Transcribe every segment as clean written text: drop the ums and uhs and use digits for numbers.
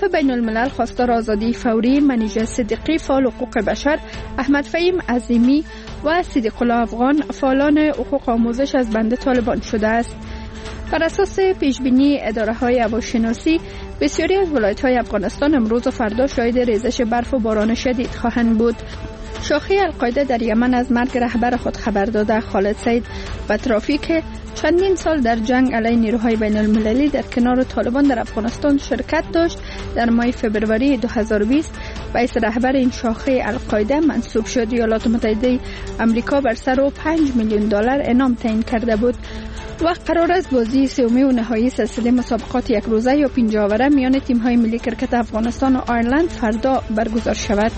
اطلاف بین الملل خواستار آزادی فوری منیژه صدیقی فعال حقوق بشر، احمد فهیم عظیمی و صدیق الله افغان فعالان حقوق آموزش از بند طالبان شده است. بر اساس پیشبینی اداره‌های هواشناسی، بسیاری از ولایت‌های افغانستان امروز و فردا شاهد ریزش برف و باران شدید خواهند بود. شاخه القاعده در یمن از مرگ رهبر خود خبر داده. خالد سید بطرافی که چندین سال در جنگ علیه نیروهای بین المللی در کنار طالبان در افغانستان شرکت داشت، در ماه فوریه 2020 رئیس رهبر این شاخه القاعده منصوب شد. ایالات متحده آمریکا بر سر او $5 میلیون انعام تعیین کرده بود و قرار است بازی سومی و نهایی سلسله مسابقات یک روزه یا 5 آوره میان تیم‌های ملی کرکت افغانستان و آیرلند فردا برگزار شود.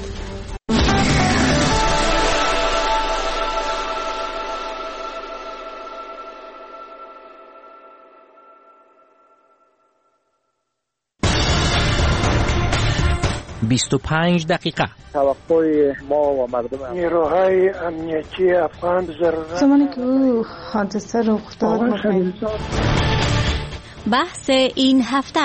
دقیقه توقع ما و مردم نیروهای امنیتی افغان ضرورت زمانی که او حادثه رخ داد بحث این هفته.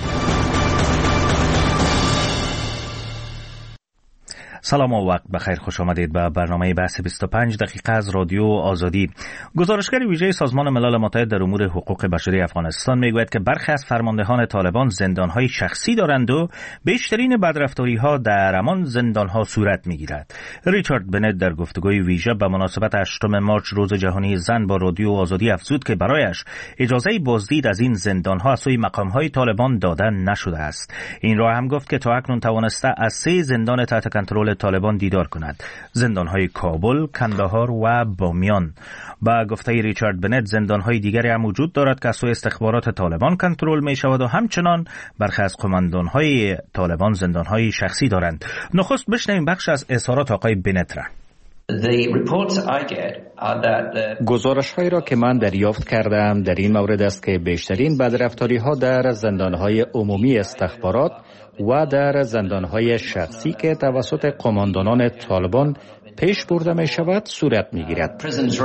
سلام و وقت بخیر، خوش آمدید به برنامه بحث 25 دقیقه از رادیو آزادی. گزارشگر ویژه سازمان ملل متحد در امور حقوق بشری افغانستان میگوید که برخی از فرماندهان طالبان زندانهای شخصی دارند و بیشترین بدرفتاری‌ها در همان زندانها صورت میگیرد. ریچارد بنت در گفتگوی ویژه به مناسبت 8 مارچ روز جهانی زن با رادیو آزادی افزود که برایش اجازه بازدید از این زندانها از سوی مقام‌های طالبان داده نشده است. این را هم گفت که تا اکنون توانسته از 3 زندان تحت کنترل طالبان دیدار کند: زندان‌های کابل، کندهار و بامیان. با گفته ریچارد بنت زندان‌های دیگری هم وجود دارد که از سوی استخبارات طالبان کنترل می‌شود و همچنان برخی از قماندان‌های طالبان زندان‌های شخصی دارند. نخست بشنویم بخش از اظهارات آقای بنت را. گزارش‌هایی را که من دریافت کردم در این مورد است که بیشترین بدرفتاری‌ها در زندان‌های عمومی استخبارات و در زندان‌های شخصی که توسط قماندانان طالبان پیش برده می‌شود صورت می‌گیرد.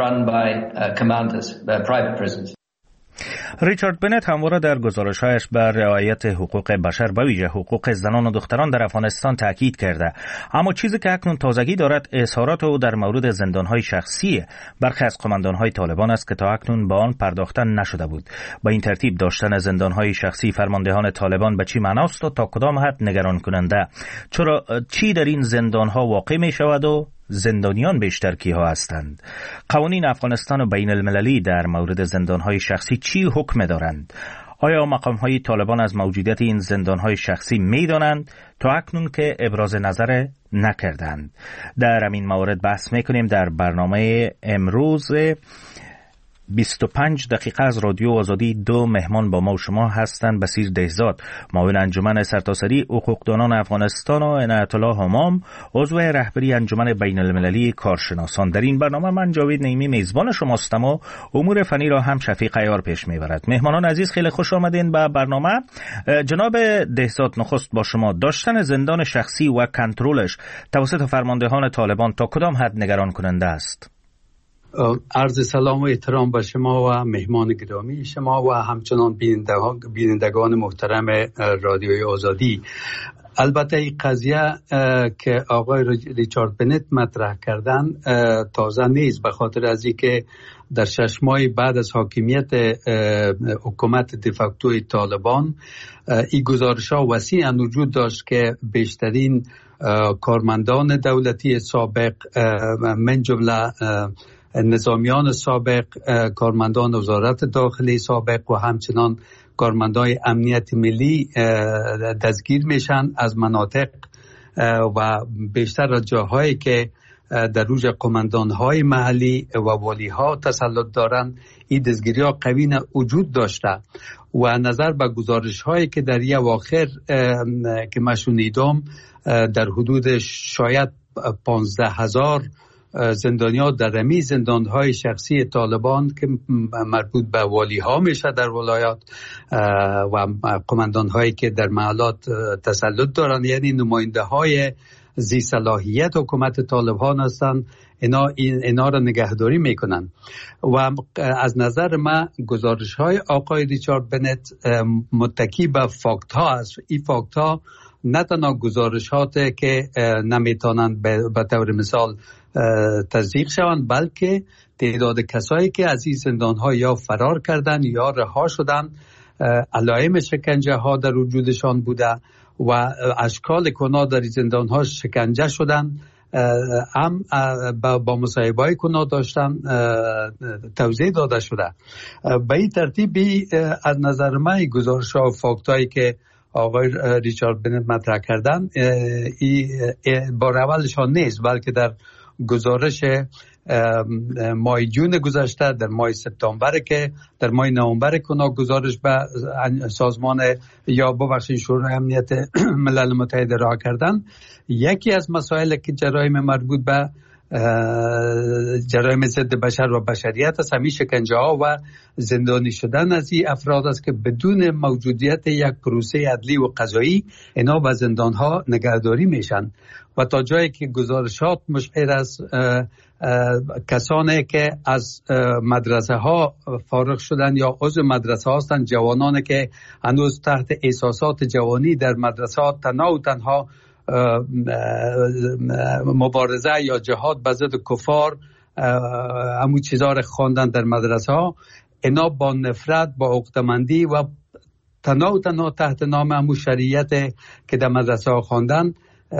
ریچارد بنت همواره در گزارش‌هایش بر رعایت حقوق بشر به ویژه حقوق زنان و دختران در افغانستان تاکید کرده، اما چیزی که اکنون تازگی دارد اظهارات او در مورد زندان‌های شخصی برخی از قماندان‌های طالبان است که تا اکنون به آن پرداخته نشده بود. با این ترتیب داشتن زندان‌های شخصی فرماندهان طالبان به چی معناست و تا کدام حد نگران کننده؟ چرا چی در این زندان‌ها واقع می‌شود و زندانیان بیشتر کیها هستند؟ قوانین افغانستان و بین المللی در مورد زندانهای شخصی چی حکم دارند؟ آیا مقامهای طالبان از موجودیت این زندانهای شخصی میدانند تا اکنون که ابراز نظر نکردند؟ در همین مورد بحث میکنیم در برنامه امروز 25 دقیقه از رادیو آزادی. 2 مهمان با ما و شما هستند: بصیر دهزاد، معاون انجمن سرتاسری حقوقدانان افغانستان، و عنایت الله همام، عضو رهبری انجمن بین المللی کارشناسان. در این برنامه من جاوید نعیمی میزبان شماستم و امور فنی را هم شفیق عیار پیش میبرد. مهمانان عزیز خیلی خوش آمدین به برنامه. جناب دهزاد، نخست با شما، داشتن زندان شخصی و کنترلش توسط فرماندهان طالبان تا کدام حد نگران کننده است؟ عرض سلام و احترام به شما و مهمان گرامی شما و همچنان بینندگان محترم رادیوی آزادی. البته این قضیه که آقای ریچارد بنت مطرح کردن تازه نیست، به خاطر از اینکه در 6 ماه بعد از حاکمیت حکومت دفاکتوی طالبان این گزارش‌ها وسیعاً وجود داشت که بیشترین کارمندان دولتی سابق من جمله نظامیان سابق، کارمندان وزارت داخلی سابق و همچنان کارمندان امنیت ملی دستگیر میشن از مناطق و بیشتر از جاهایی که در روز قماندانهای محلی و والیها تسلط دارند این دستگیری ها قوی وجود داشته و نظر به گزارش هایی که در یه اواخر که من شنیدم در حدود شاید 15,000 زندانیان در رمی زندانهای شخصی طالبان که مربوط به والی ها میشه در ولایات و قماندان هایی که در محلات تسلط دارن، یعنی نماینده های ذی صلاحیت حکومت طالبان هستند، اینا را نگهداری میکنن. و از نظر من گزارش های آقای ریچارد بنت متکی به فاکت ها است. این فاکت ها نه تنها گزارشاتی که نمیتونن به طور مثال تصدیق شوند، بلکه تعداد کسایی که از این زندان ها یا فرار کردن یا رها شدن، علائم شکنجه ها در وجودشان بوده و اشکال کنا در زندان ها شکنجه شدن، هم با مصاحبه های کنا داشتن توضیح داده شده. به این ترتیبی از نظر من گزارش ها و فاکت هایی که آقای ریچارد بنت مطرح کردن با اولشان نیست، بلکه در گزارش ماه جون گذشته، در ماه سپتامبر که در ماه نوامبر کنا گزارش به سازمان یا ببخشید شورای امنیت ملل متحد ارائه کردن. یکی از مسائل که جرایم مربوط به جرایم ضد بشر و بشریت است، همین شکنجه ها و زندانی شدن از این افراد است که بدون موجودیت یک پروسه عدلی و قضایی اینا به زندان ها نگهداری میشن. و تا جایی که گزارشات مشعر است کسانی که از مدرسه ها فارغ شدن یا عضو مدرسه هستند، جوانانی که هنوز تحت احساسات جوانی در مدرسه ها تنها مبارزه یا جهاد به ضد کفار همون چیزا رو خواندن در مدرسه ها، اینا با نفرت، با عقده‌مندی و تنها تحت نام همون شریعت که در مدرسه ها خواندن،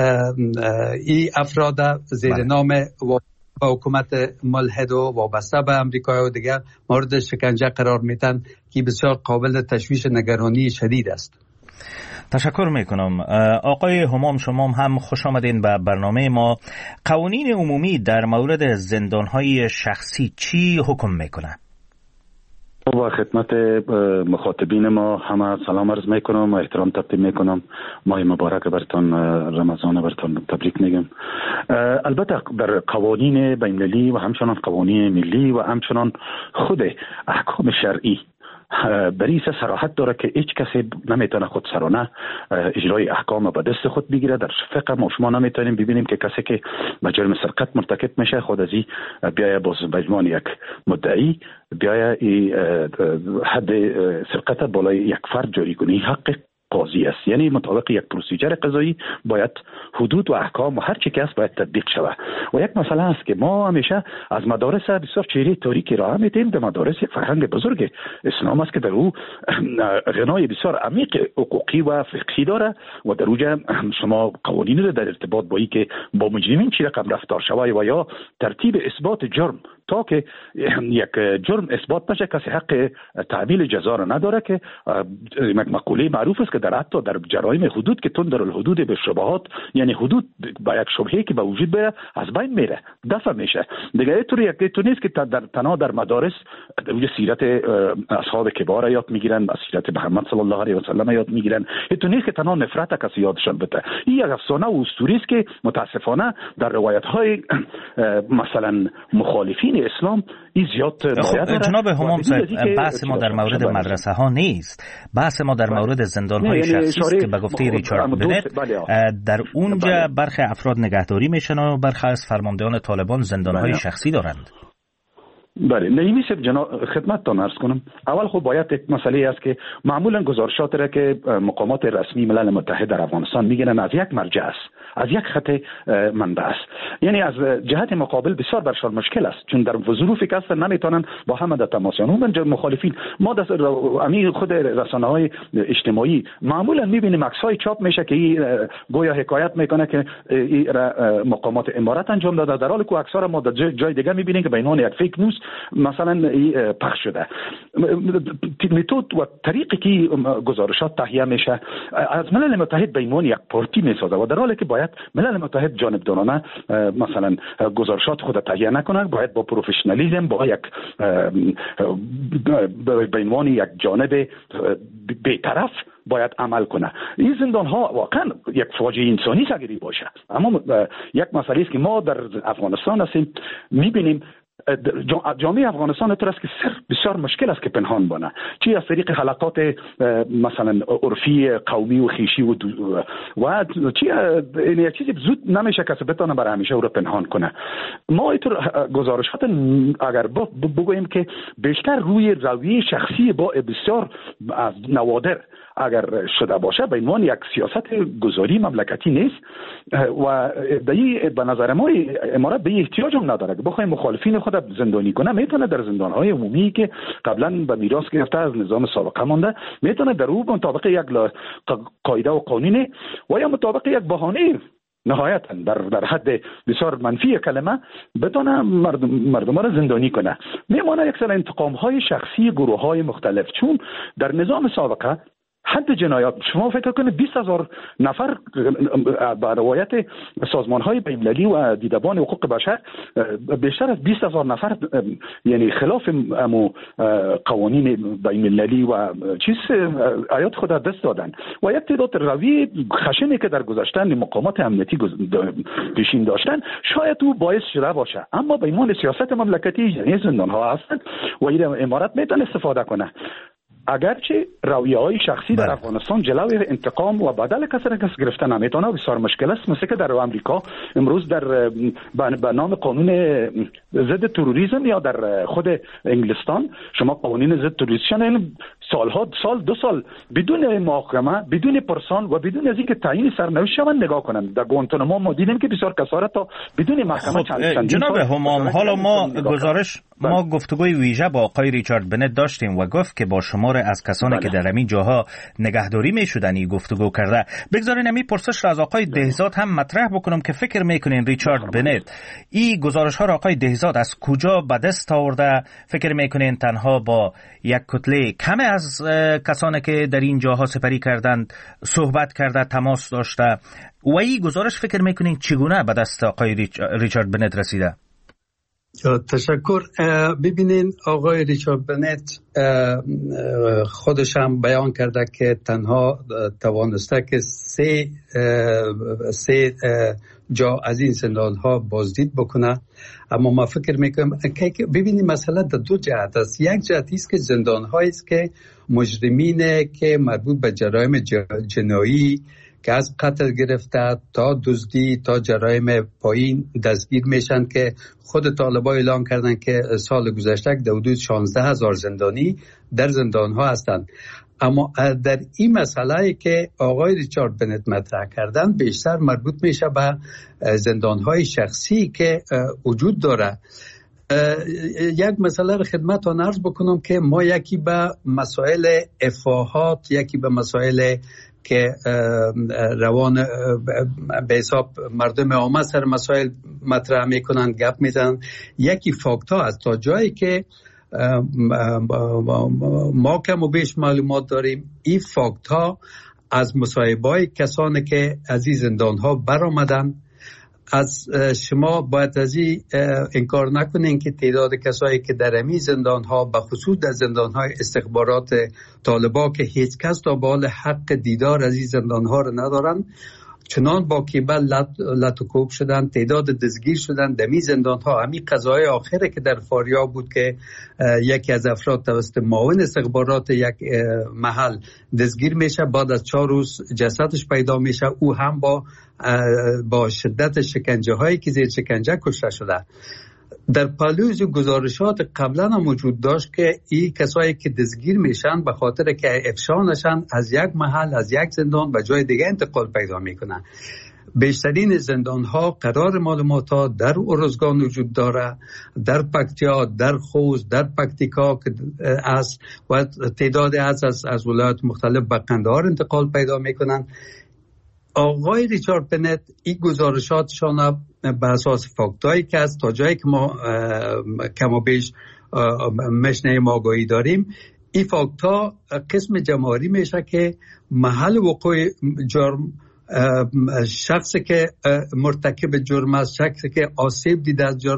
این افراد زیر نام با حکومت ملحد و وابسته به امریکا و دیگر مورد شکنجه قرار میتن که بسیار قابل تشویش نگرانی شدید است. تشکر میکنم. آقای همام، شما هم خوش آمدین به برنامه ما. قوانین عمومی در مورد زندانهای شخصی چی حکم میکنه؟ با خدمت مخاطبین ما همه سلام عرض میکنم و احترام تقدیم میکنم. ماه مبارک برتان، رمضان برتان تبریک میگم. البته در قوانین بین‌المللی و همچنان قوانین ملی و همچنان خود احکام شرعی بریس صراحت داره که هیچ کسی نمیتونه خود سرانه اجرای احکام به دست خود بگیره. در فقه ما شما نمیتونیم ببینیم که کسی که به جرم سرقت مرتکب میشه خود ازی بیایه باز به عنوان یک مدعی بیایه حد سرقت بالای یک فرد جاری کنه. حق قاضی است، یعنی مطابق یک پروسیجر قضایی باید حدود و احکام و هر چی که است باید تطبیق شود. و یک مسئله است که ما همیشه از مدارس بسیار چهره تاریکی را می‌دیم. در مدارس یک فرهنگ بزرگ اسلام است که در او غنای بسیار عمیق حقوقی و فقهی داره و در اوجه شما قوانین را در ارتباط با اینکه با مجرمین چی رقم رفتار شود و یا ترتیب اثبات جرم تا که یک جرم اثبات نشه کسی حق تعمیل جزا را نداره، که مقوله معروف است که در حتی در جرایم حدود که تندر الحدود به شبهات، یعنی حدود با یک شبهه که به وجود بیاد از بین میره، دفع میشه. دیگه اینطوری یک تو نیست که تنها در مدارس در سیرت اصحاب کبار یاد میگیرن، سیرت محمد صلی الله علیه و سلم یاد میگیرن. اینطور نیست که تنها نفرت کسی یادشان بده. این یک افسانه و اسطوره است که متاسفانه در روایت های مثلا مخالفین اسلام این زیاد مایه داره. جناب همام صاحب، بحث ما در مورد مدرسه ها نیست، بحث ما در مورد زندان های شخصی است که به گفته ریچارد بنت در اونجا برخی افراد نگهداری میشن و برخی از فرماندهان طالبان زندان های شخصی دارند. بله، نمیشه جناب خدمتتان عرض کنم. اول خب باید یک مسئله است که معمولا گزارشات را که مقامات رسمی ملل متحد در افغانستان میگیرن از یک مرجع است، از یک خط منبع است، یعنی از جهت مقابل بسیار برشان مشکل است، چون در ظروفی که هستن نمیتونن با همه در تماس یابند. مخالفین ما در امیر خود رسانه‌های اجتماعی معمولا میبینیم عکس‌های چاپ میشه که گویا حکایت میکنه که مقامات امارات انجام داده، در حالی که عکس‌ها را ما در جای دیگه میبینیم که به عنوان یک فیک نیوز مثلا پخش شده. متد و طریقی که گزارشات تهیه میشه از ملل متحد به عنوان یک پارتی میسازه و در حالی که باید ملل متحد جانبدارانه مثلا گزارشات خود تهیه نکنه، باید با پروفشنالیسم، با یک به عنوان یک جانب بی‌طرف باید عمل کنه. این زندان ها واقعا یک فاجعه انسانی سگری باشه، اما یک مسئله است که ما در افغانستان هستیم میبینیم جامعه افغانستان طور است که بسیار مشکل است که پنهان بانه، چی از طریق حلقات مثلا عرفی قومی و خیشی و چی این چیزی زود نمیشه کسی بتونه برای همیشه او را پنهان کنه. ما اینطور گزارشات اگر بگوییم که بیشتر روی رویه شخصی با بسیار از نوادر اگر شده باشه به عنوان یک سیاست گذاری مملکتی نیست و به نظر ما امارات به احتیاج هم نداره که بخوایم مخالفین خود زندانی کنه. میتونه در زندانهای عمومی که قبلا به میراث گرفته از نظام سابقه مانده میتونه در او مطابق یک قاعده و قانون و یا مطابق یک بهانه نهایتا در حد بسیار منفی کلمه بتونه مردم را زندانی کنه. میمونه یک سری انتقام های شخصی گروه های مختلف، چون در نظام سابقه حد جنایات شما فکر کنید 20,000 نفر به روایت سازمان‌های بین‌المللی و دیدبان حقوق بشر بیشتر از 20,000 نفر یعنی خلاف قوانین بین‌المللی و چیز حیات خود دست دادن و یک تعداد روی خشنی که در گذشتن مقامات امنیتی پیشین داشتن شاید او باعث شده باشه، اما به عنوان سیاست مملکتی یعنی زندان‌ها هستند و این امارات میتونه استفاده کنه. اگرچه رویه‌های شخصی در افغانستان جلوی انتقام و بدل کس گرفتن نمیتونه، بسیار مشکل است. مثل که در آمریکا امروز در به نام قانون ضد تروریسم یا در خود انگلستان شما قوانین ضد تروریسم سال 2 سال بدون محاکمه بدون پرسان و بدون از اینکه تعیین سرنوشت شوند نگاه کنند. در گوانتانامو ما دیدیم که بسیار کسا را تا بدون محکمه جناب همام، حالا ما گفتگوی ویژه با آقای ریچارد بنت داشتیم و گفت که با شمار از کسانی که در همین جاها نگهداری میشدن گفتگو کرده. بگذارین همین پرسش را از آقای دهزاد هم مطرح بکنم که فکر میکنین ریچارد بنت این گزارش ها را آقای دهزاد از کجا به دست آورده؟ فکر میکنین تنها با یک کتله کم از کسانی که در این جاها سپری کردند صحبت کرده، تماس داشته و این گزارش فکر میکنین چگونه به دست آقای ریچارد بنت رسیده؟ تشکر. ببینین آقای ریچارد بنت خودش هم بیان کرده که تنها توانسته که سه جا از این زندان ها بازدید بکنه، اما ما فکر میکنم که ببینیم مسئله در 2 جهت است. یک جهتی است که زندان هایی است که مجرمین که مربوط به جرایم جنایی که از قتل گرفته تا دزدی تا جرایم پایین دستگیر میشن که خود طالبان اعلام کردن که سال گذشته در حدود 16,000 زندانی در زندان ها هستند. اما در این مسئله که آقای ریچارد بنت مطرح کردن بیشتر مربوط میشه به زندان های شخصی که وجود داره. یک مسئله رو خدمتتون عرض بکنم که ما یکی به مسائل افاهات، یکی به مسائل که روان به حساب مردم عامه سر مسائل مطرح میکنن گپ میزنن. یکی فاکتا است تا جایی که ما کم و بیش معلومات داریم این فاکتا از مصاحبه‌های کسانی که از این زندان‌ها برآمدن. از شما باید از این انکار نکنین که تعداد کسایی که در همین زندان‌ها به خصوص در زندان‌های استخبارات طالبان که هیچ کس تا به حال حق دیدار از این زندان‌ها رو ندارن چنان با کیبل لط و کوب شدن، تعداد دستگیر شدن در این زندان‌ها. همین قضای آخره که در فاریاب بود که یکی از افراد توسط معاون استخبارات یک محل دستگیر میشه، بعد از 4 روز جسدش پیدا میشه، او هم با شدت شکنجه هایی که زیر شکنجه کشته شده. در پالوز گزارشات قبلا هم وجود داشت که این کسایی که دستگیر میشن به خاطر که افشا نشن از یک محل از یک زندان به جای دیگه انتقال پیدا میکنن. بیشترین زندان ها قرار معلومات ها در ارزگان وجود داره، در پکتیا، در خوست، در پکتیکا که است و تعداد از ولایات مختلف به قندهار انتقال پیدا میکنن. آقای ریچارد بنت این گزارشاتشان به اساس فاکتایی که است تا جایی که ما کم و بیش مشنه آگاهی داریم، این فاکتا قسم جمهوری میشه که محل وقوع جرم، شخصی که مرتکب جرم است، شخصی که آسیب دیده از جرم،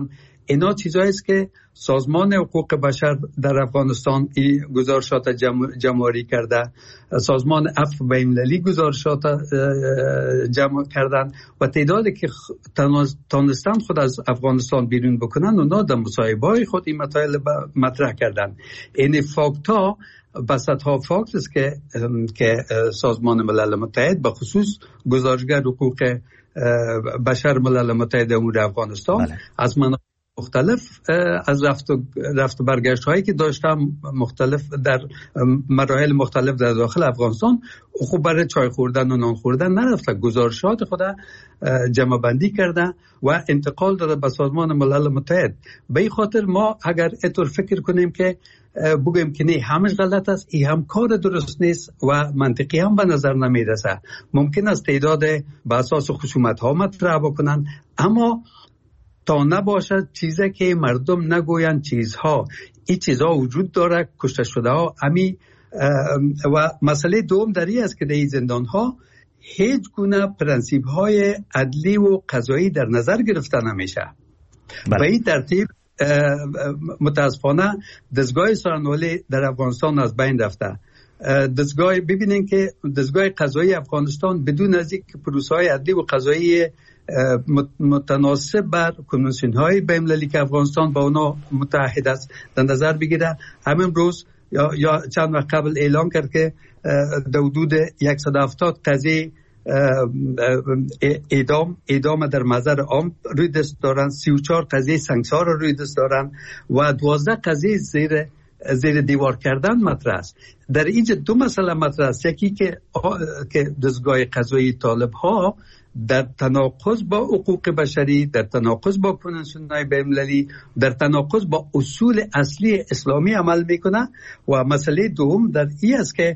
اینا چیزایی است که سازمان حقوق بشر در افغانستان گزارشات جمع‌آوری کرده، سازمان عفو بین‌المللی گزارشات جمع کردن و تعدادی که تانستن خود از افغانستان بیرون بکنن اونا در مصاحبه‌های خود این مسائل مطرح کردن. این فاکت‌ها بسط‌ها فاکت است که سازمان ملل متحد به خصوص گزارشگر حقوق بشر ملل متحد امور افغانستان از منابع مختلف از رفت و برگشت هایی که داشتم مختلف در مراحل مختلف در داخل افغانستان خوب برای چای خوردن و نان خوردن نرفته، گزارشات خود جمع بندی کرده و انتقال داده به سازمان ملل متحد. به این خاطر ما اگر اینطور فکر کنیم که بگیم که نه همش غلط است، این هم کار درست نیست و منطقی هم به نظر نمیرسه. ممکن است تعداد به اساس خصومت ها مطرح بکنن، اما تا نباشد چیزی که مردم نگویند چیزها، این چیزها وجود داره، کشته شده ها امی. و مسئله دوم در این است که در این زندان ها هیچ گونه پرنسیب های عدلی و قضایی در نظر گرفته نمیشه. به این ترتیب متاسفانه دستگاه سخنوری در افغانستان از بین رفته. ببینین که دستگاه قضایی افغانستان بدون از اینکه پروسه‌های عدلی و قضایی متناسب بر کنوانسیون های بین‌المللی که افغانستان با اونا متحد است در نظر بگیره، همین روز یا چند وقت قبل اعلام کرد که در حدود 170 قضیه اعدام در محضر عام روی دست دارن، 34 قضیه سنگسار روی دست دارن و 12 قضیه زیر دیوار کردن مطرح است. در اینجا دو مسئله مطرح است، یکی که دستگاه قضایی طالب ها در تناقض با حقوق بشری، در تناقض با کنوانسیون‌های بین‌المللی، در تناقض با اصول اصلی اسلامی عمل میکنه. و مسئله دوم در این است که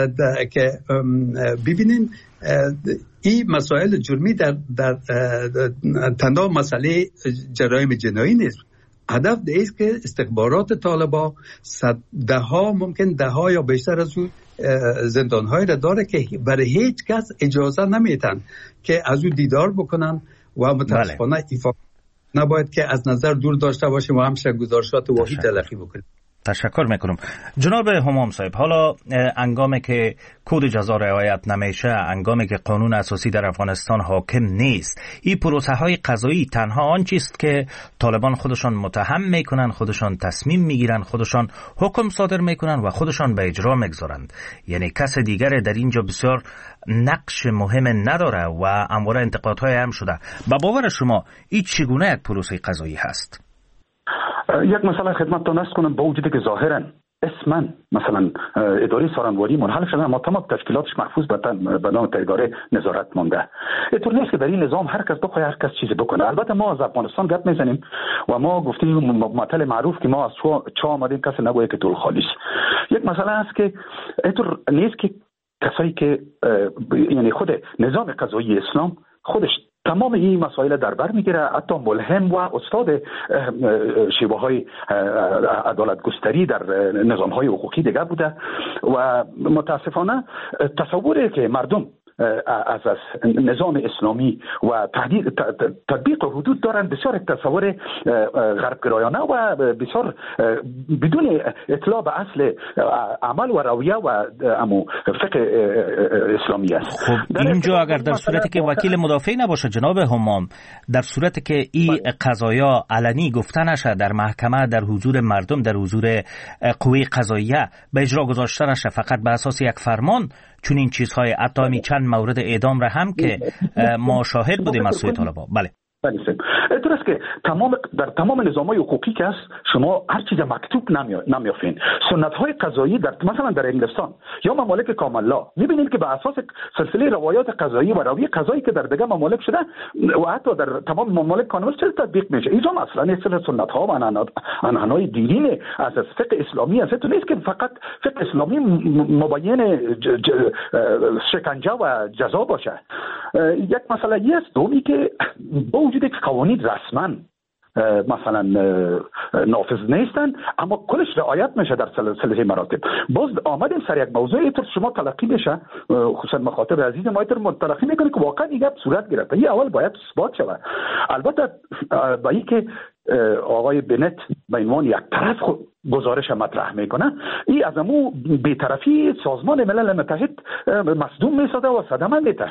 ببینین این مسائل جرمی در تنها مسئله جرایم جنایی نیست. هدف است که استخبارات طالبان ممکن ده ها یا بیشتر از اون زندان‌های را داره که برای هیچ کس اجازه نمیتن که از اون دیدار بکنن و متاسفانه نباید که از نظر دور داشته باشیم و همشه گزارشات واهی تلقی بکنیم. تشکر میکنم. جناب همام صاحب، حالا انگامی که کد جزا رعایت نمیشه، انگامی که قانون اساسی در افغانستان حاکم نیست، این پروسه های قضایی تنها آن چیست که طالبان خودشان متهم میکنن، خودشان تصمیم میگیرن، خودشان حکم صادر میکنن و خودشان به اجرا میگذارند. یعنی کس دیگر در اینجا بسیار نقش مهم نداره و همواره انتقادهای هم شده. با باور شما این چگونه یک پروسه قضایی هست؟ یک مسئله خدمتتان عرض کنم. با وجودی که ظاهرا اسما مثلا اداره سارنواری منحل شده، اما تمام تشکیلاتش محفوظ به نام اداره نظارت مانده. اینطور نیست که در این نظام هر کس بخواد هر کس چیزی بکنه. البته ما از افغانستان گپ میزنیم و ما گفتیم مطلع معروف که ما از چا آمدیم کسی نگوید که طول خالیش. یک مسئله است که اینطور نیست که کسایی که یعنی خود نظام قضایی اسلام خودش تمام این مسائل در بر میگیره، حتی ملهم و استاد شیوه های عدالت گستری در نظام های حقوقی دیگه بوده و متاسفانه تصوری که مردم از نظام اسلامی و تطبیق حدود دارن بسیار تصور غربگرایانه و بسیار بدون اطلاع به اصل عمل و رویه و فقه اسلامی است. خب اینجا اگر در صورتی که وکیل مدافع نباشه جناب همام، در صورتی که این قضایا علنی گفته نشه در محکمه، در حضور مردم، در حضور قوه قضاییه به اجرا گذاشته نشه، فقط به اساس یک فرمان، چون این چیزهای حتی چند مورد اعدام را هم که ما شاهد بودیم از سوی طالبان. بله درست که در تمام نظام‌های حقوقی که هست شما هر چیز مکتوب نمیافین. سنت‌های قضایی مثلا در انگلستان یا ممالک کاملا می‌بینید که به اساس سلسله روایات قضایی و رویه قضایی که در دیگر ممالک شده و حتی در تمام ممالک قانون چه تطبیق میشه. اینجا مثلا سنت‌ها و عنعنای دینی از فقه اسلامی است. تو نیست که فقط فقه اسلامی مبین شکنجه و جزا باشه. یک مسئله است دومی که وجود قوانین رسما مثلا نافذ نیستن، اما کلش رعایت میشه در سلسله مراتب. باز آمدیم سر یک موضوع اینطور شما تلقی بشه، خصوصا مخاطب عزیز ما اینطور تلقی میکنه که واقعا این گپ صورت گرفته. این اول باید اثبات شود. البته با اینکه آقای بنت به عنوان یک طرف گزارش مطرح میکنه، این از امو بی‌طرفی سازمان ملل متحد مصدوم میسازه و صدمه میده.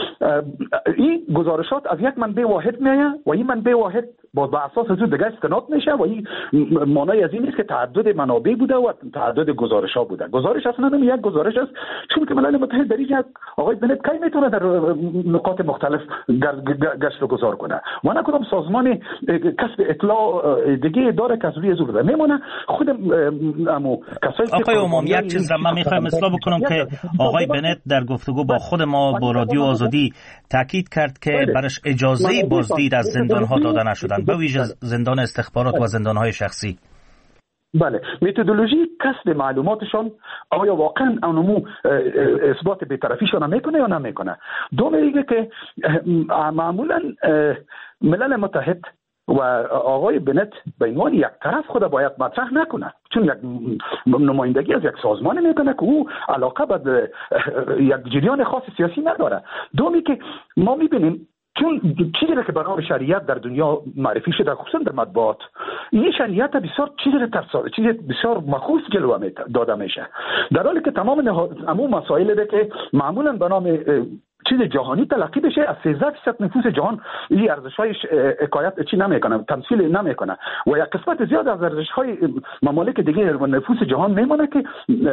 این گزارشات از یک منبع واحد میاد و این منبع واحد باز به اساس از دیگه استناد میشه و این معنای از این نیست که تعدد منابع بوده و تعدد گزارش ها بوده. گزارش اصلا هم یک گزارش است، چون که ملل متحد در اینجا آقای بنت کی میتونه در نقاط مختلف گشت و گذار کنه و نه کدام سازمان کسب اطلاع دیگه داره که از روی زور میمونه. خود امو کسایی آقای امام یک چیز را من میخوایم اصلاح بکنم که آقای بنت در گفتگو با خود ما با رادیو آزادی تاکید کرد که برش اجازه بازدید از زندان‌ها داده نشدن، به ویژه زندان استخبارات و زندان‌های شخصی. بله، متدولوژی کسب معلوماتشان آیا واقعا اونمو اثبات بی‌طرفیشون میکنه یا نمیکنه. دو میگه که معمولا ملل متحد و آقای بنت به عنوان یک طرف خود باید مطرح نکنه، چون یک نمایندگی از یک سازمان میکنه که او علاقه به یک جریان خاص سیاسی نداره. دومی که ما میبینیم چون چیزی که به نام شریعت در دنیا معرفی شده خصوصا در مطبوعات، این شریعت بسیار چیز بسیار مخصوص جلوه داده میشه، در حالی که تمام مسائل ده که معمولا به نام چیز جهانی تلقی بشه از 13% نفوس جهان این ارزش‌های حکایت چی نمیکنه، تمثیل نمیکنه و یک قسمت زیاد از ارزش‌های ممالک دیگه و نفوس جهان میمونه که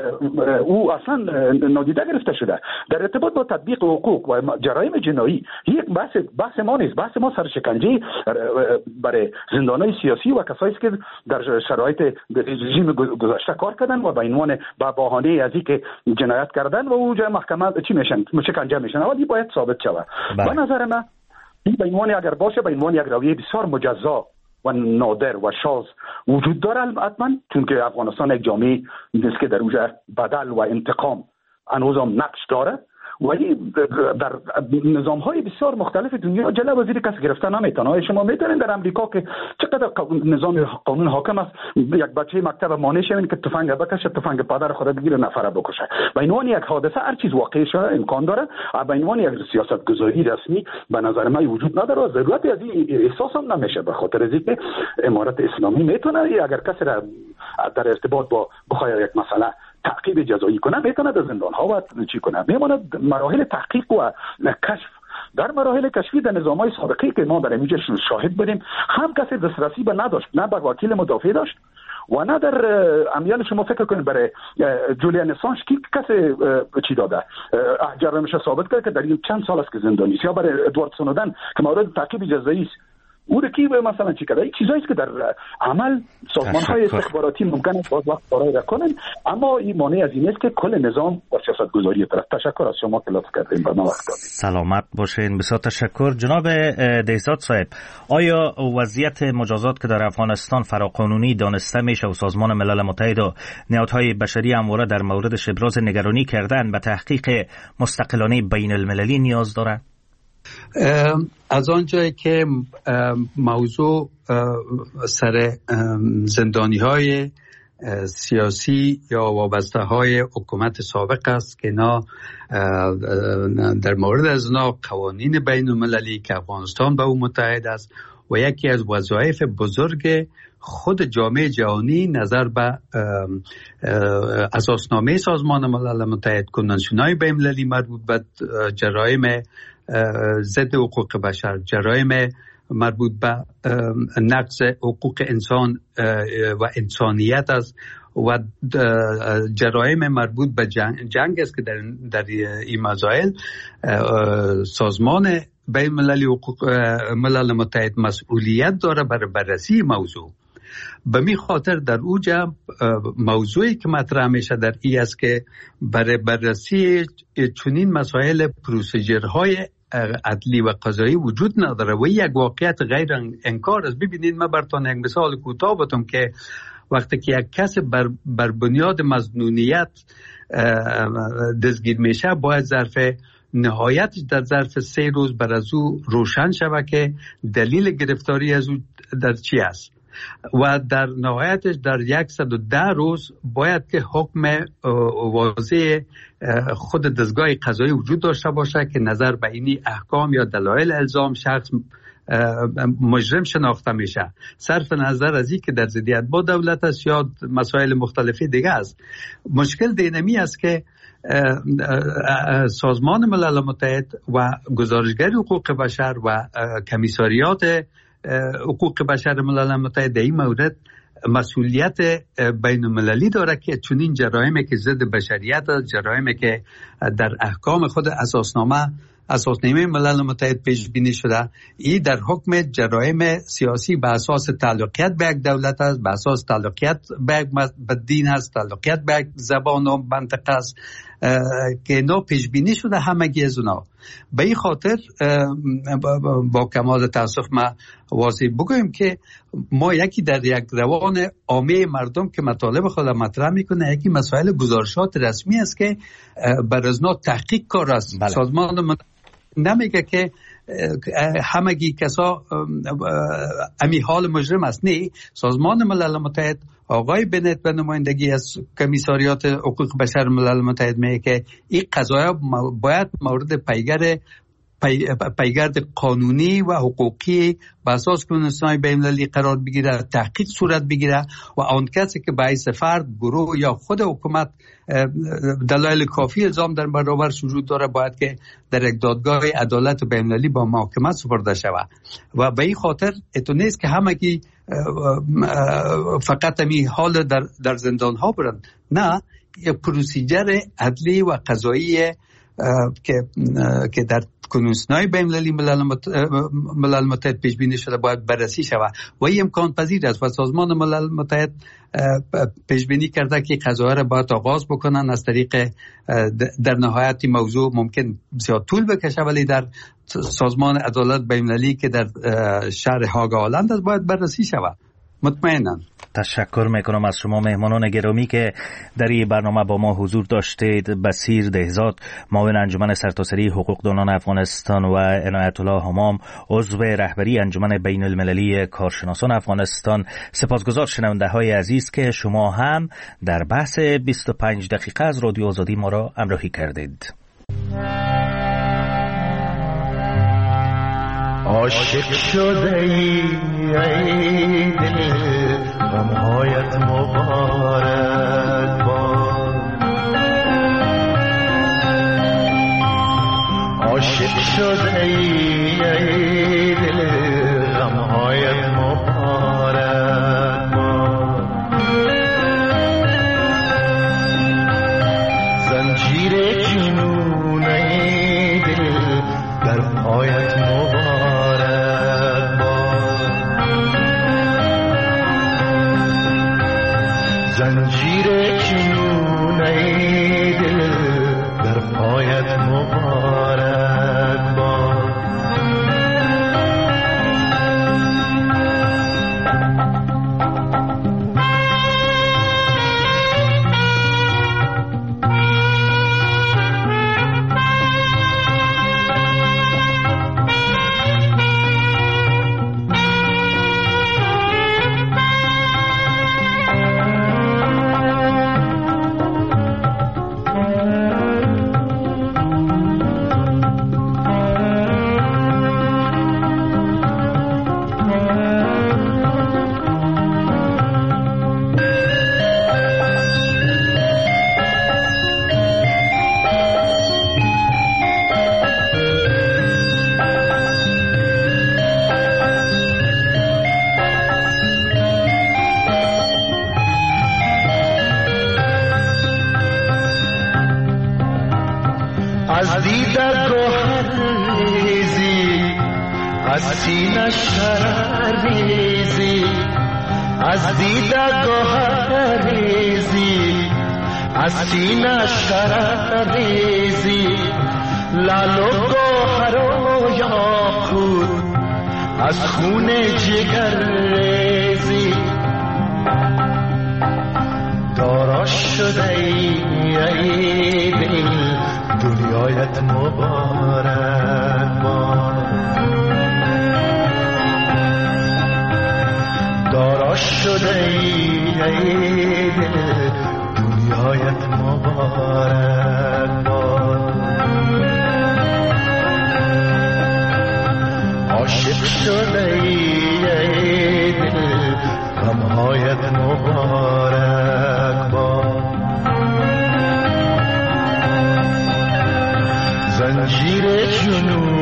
او اصلا نادیده گرفته شده. در ارتباط با تطبیق حقوق و جرایم جنایی یک بحث ما نیست، بحث ما سرشکنجه برای زندانای سیاسی و کسایی که در شرایط رژیم گذشته کار کردن و به عنوان با بهانه از اینکه جنایت کردن و اونجا محکمه چی میشن، شکنجه میشن. ولی باید ثابت شود. به نظر من این به عنوان اگر باشه به عنوان یک رویه بسیار مجزا و نادر و شاذ وجود داره حتما، چون که افغانستان یک جامعه نیست که در اونجا بدل و انتقام هنوزم نقش داره، ولی در نظام‌های بسیار مختلف دنیا جلوه وزیر کسی گرفتن نمیتونه. شما میتونید در امریکا که چقدر نظام قانون حاکم است، یک بچه مکتب مانع شوین که تفنگ بکشه، تفنگ پدر خود بگیره نفره بکشه. به عنوان یک حادثه هر چیز واقعی شده امکان داره، به عنوان یک سیاست گذاری رسمی به نظر من وجود نداره و ضرورتی از این احساس هم نمیشه، به خاطر از اینکه امارت اسلامی میتونه اگر کسی را در ارتباط با بخواد یک مسئله تعقیب جزایی کنه میتونه در زندان ها و چی کنه. میمونه مراحل تحقیق و کشف. در مراحل کشفی در نظام‌های سابقه که ما در اینجا شاهد بودیم هم کسی دسترسی به نداشت، نه به وکیل مدافع داشت و نه در امیال شما فکر کنید برای جولیان اسانژ کی کسی چی داده جرمش ثابت کرد که در این چند سال است که زندانی است، یا برای ادوارد سنودن که مورد تعقیب جزایی است او رکی به مثلا چی کرده. این چیزایی است که در عمل سازمان‌های استخباراتی ممکنه باز وقت برای کنن، اما این مانع از این است که کل نظام با سیاست‌گذاری طرف. تشکر از شما که لطف کردین به ما وقت دادید. سلامت باشین. بسیار تشکر. جناب دهزاد صاحب، آیا وضعیت مجازات که در افغانستان فراقانونی دانسته میشه و سازمان ملل متحد و نهادهای بشری همواره در موردش ابراز نگرانی کردن به تحقیق مستقلانه بین المللی نیاز داره؟ از آنجایی که موضوع سر زندانی های سیاسی یا وابسته های حکومت سابق است که در مورد از قوانین بین المللی که افغانستان به او متحد است و یکی از وظایف بزرگ خود جامعه جهانی نظر به اساسنامه سازمان ملل متحد، کنوانسیون‌های بین المللی مربوط به جرایم ضد حقوق بشر، جرایم مربوط به نقض حقوق انسان و انسانیت است و جرایم مربوط به جنگ است که در این مسائل سازمان بین ملل متحد مسئولیت داره برای بررسی موضوع. به می خاطر در اوجا موضوعی که مطرح میشه در این است که برای بررسی چنین مسائل پروسیجرهای عدلی و قضایی وجود نداره و یک واقعیت غیر انکار است. ببینید من براتون یک مثال کوتاه بگم که وقتی که یک کس بر بنیاد مظنونیت دستگیر میشه باید ظرف نهایتش در ظرف 3 روز بر از او روشن شود که دلیل گرفتاری از او در چی است و در نهایتش در 110 روز باید که حکم واضح خود دستگاه قضایی وجود داشته باشه که نظر به اینی احکام یا دلایل الزام شخص مجرم شناخته میشه، صرف نظر از این که در ضدیت با دولت است یا مسائل مختلفی دیگه است. مشکل دینمی است که سازمان ملل متحد و گزارشگر حقوق بشر و کمیساریات حقوق بشر ملل متحد در این مورد مسئولیت بین المللی داره که چنین جرایمی که ضد بشریت است، جرایمی که در احکام خود اساسنامه ملل متحد پیش بینی شده، این در حکم جرایم سیاسی به اساس تعلقیت به یک دولت است، به اساس تعلقیت به دین است، تعلقیت به یک زبان و منطقه است که اینا پیش بینی شده همگی از اونا. به این خاطر با کمال تاسف ما واضح بگویم که ما یکی در یک روان عامه مردم که مطالب خود مطرح میکنه، یکی مسائل گزارشات رسمی است که بر از تحقیق کار است. بله. سازمان نمیگه که همگی کسا امی حال مجرم است. نه، سازمان ملل متحد آقای بنت به نمایندگی از کمیساریات حقوق بشر ملل متحد میگه که این قضایا باید مورد پیگرد قانونی و حقوقی به اساس کنون‌های بین‌المللی قرار بگیره، تحقیق صورت بگیره و آن کسی که باعث فرد، گروه یا خود حکومت دلایل کافی الزام در برابرش وجود داره باید که در یک دادگاه عدالت بین‌المللی با محاکمه سپرده شود. و به این خاطر اتو نیست که همگی فقط می حال در زندان ها برن. نه، یک پروسیجر عدلی و قضایی که در کنون‌های بین‌المللی ملل متحد پیش بینی شده باید بررسی شود و این امکان پذیر است و سازمان ملل متحد پیش بینی کرده که قضایا را باید آغاز بکنن از طریق در نهایت موضوع ممکن بسیار طول بکشه ولی در سازمان عدالت بین‌المللی که در شهر هاگ هلند است باید بررسی شود. مطمئنم. تشکر میکنم از شما مهمانان گرامی که در این برنامه با ما حضور داشتید. بصیر دهزاد، معاون انجمن سرتاسری حقوقدانان افغانستان و عنایت الله همام، عضو رهبری انجمن بین المللی کارشناسان افغانستان. سپاسگزار شنونده های عزیز که شما هم در بحث 25 دقیقه از رادیو آزادی ما را همراهی کردید. عاشق شده ای دل غمهایت مبارک باد، عاشق شده ای دل غمهایت مبارک باد، زنجیر جنون ای دل در پایت مبارک، زنجیر جنون ای دل در پایت مبارک باد. از دیده گوهر ریزی، از سینه شرر ریزی، از دیده گوهر ریزی، از سینه شرر ریزی، لال و گوهر و یاقوت از خون جگر ریزی، دارا شده ای دل دنیایت مبارک باد. دارا شده ای دل دنیایت مبارک باد. عاشق شده ای دل غمهایت مبارک باد. زنجیر جنون